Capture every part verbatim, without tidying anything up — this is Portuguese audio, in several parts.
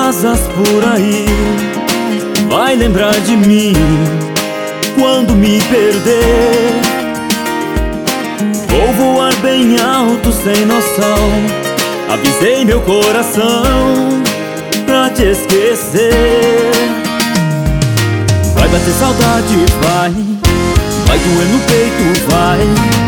asas por aí, vai lembrar de mim quando me perder. Vou voar bem alto sem noção, avisei meu coração pra te esquecer. Vai bater saudade, vai, vai doer no peito, vai,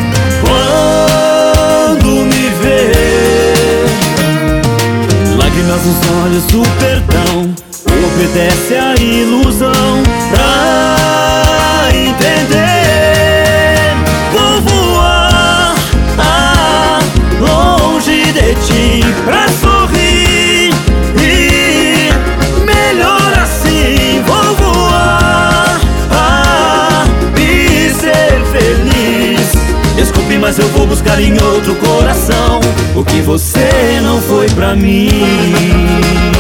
quando me ver. Lágrimas nos olhos, o perdão obedece à ilusão. Pra entender, vou voar ah, longe de ti, pra sorrir e melhor assim. Vou voar ah, e ser feliz. Desculpe, mas eu vou buscar em outro coração o que você não foi pra mim.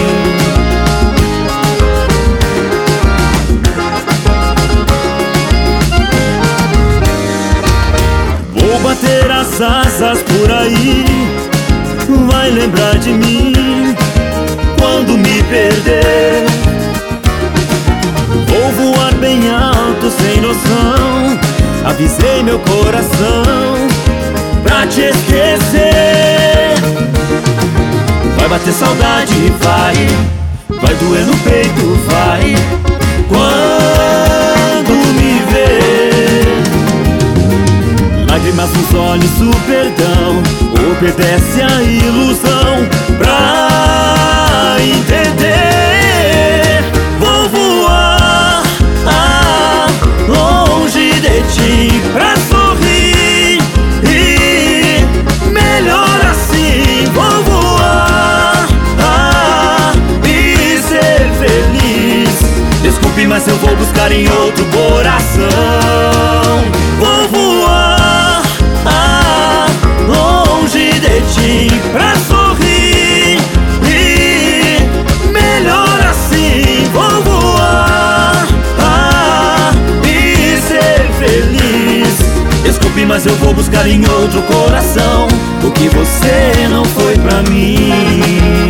Vou bater as asas por aí, vai lembrar de mim quando me perder. Vou voar bem alto sem noção, avisei meu coração pra te esquecer. Vai bater saudade, vai, vai doer no peito, vai, quando me ver. Lágrimas nos olhos, o perdão obedece à ilusão. Pra entender, vou voar ah, longe de ti, pra sorrir e melhor assim. Vou voar ah, e ser feliz. Desculpe, mas eu vou buscar em outro coração. Vou voar ah, longe de ti, pra sorrir e melhor assim. Vou voar ah, e ser feliz. Desculpe, mas eu vou buscar em outro coração o que você não foi pra mim.